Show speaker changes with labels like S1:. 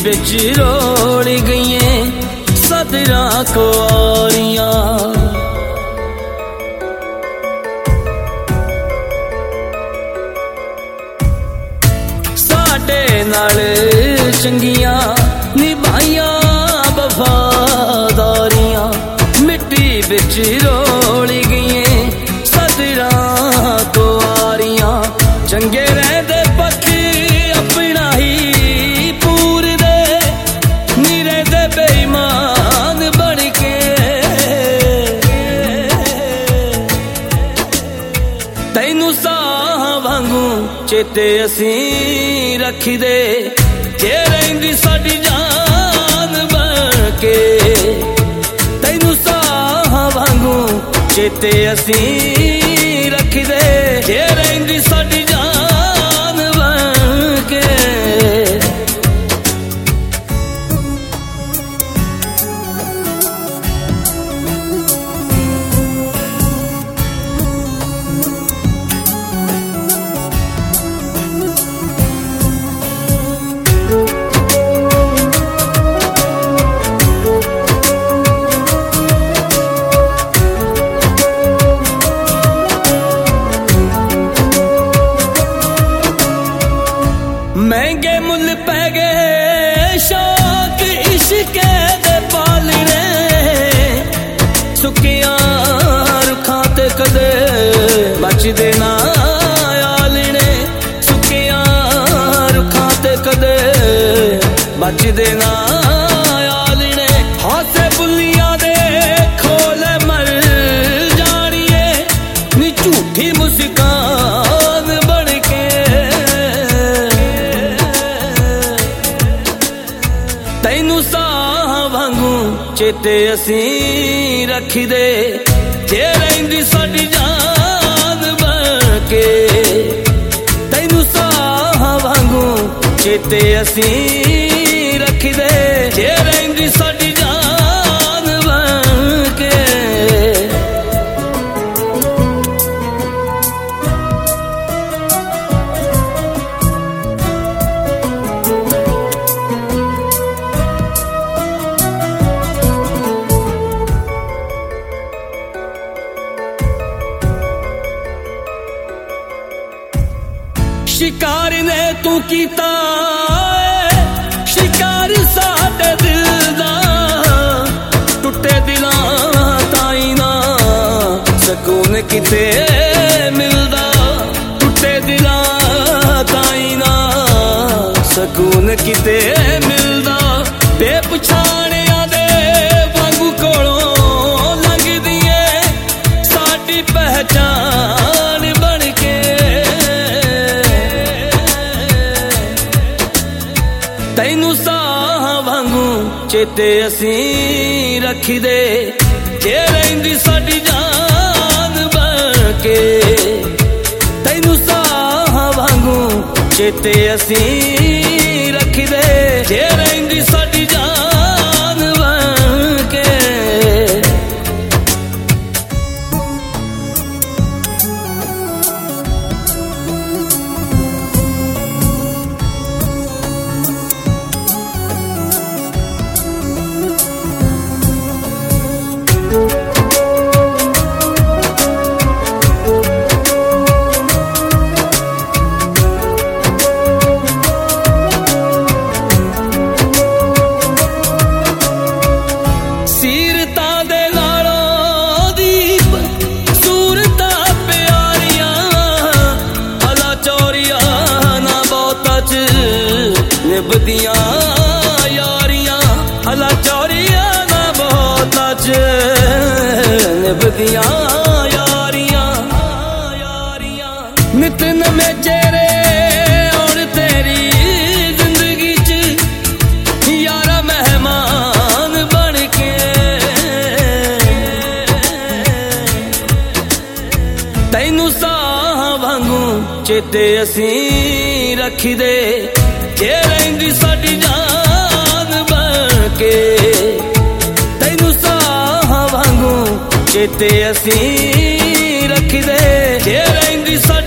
S1: बिच road गईए सदरा कुआरियां। साडे नाल चंगियां निभाइयां वफादारियां, मिट्टी बिच रोड़ गईए सदरा कुआरियां। चंगे रहंदे पक्की अपना ही पूर दे, नी रहंदे बेईमान बन के। तैनू साह वांगू चेते असी रखदे, जे रहिंदी साडी जान बन के। तैनू साह वांगू चेते असी रखदे, जे रहिंदी साडी जान बन के। महंगे मुल पै गए शौक इश्के दे पालने, सुकिया रुखां ते कदे बचदे ना आलने। सुकिया रुखां ते कदे बचदे ना आलने। हासे बुलियां दे खोले मर जानिए, नी झूठी मुस्कान बन के। तैनू साह वांगू चेते असी रखदे, जे रहिंदी साडी जान बन के। तैनू साह वांगू चेते असी रखदे, जे रहिंदी साडी जान बन के। शिकार ने तू कीता शिकार साडे दिल दा, टुटे दिलां ताई ना सकून किते मिलदा। टुटे दिलां ताई ना सकून किते मिलदा। बेपछाणियां दे वांगू कोलों लंघदी ऐ साडी पहचान बन के। तैनू साह वांगू चेते असी रखदे, जे रहिंदी साडी जान बन के। तैनू साह वांगू चेते असी रखदे, जे रहिंदी साडी जान बन के। निभदियां यारियां अला चौरियां ना बहुता च। निभदियां यारियां नित नमें चेहरे और तेरी जिंदगी च यारा मेहमान बन के। तैनू साह वांगू चेते असी रखदे, जे रहिंदी साडी जान बन के। तैनू साह वांगू चेते असी रखदे, जे रहिंदी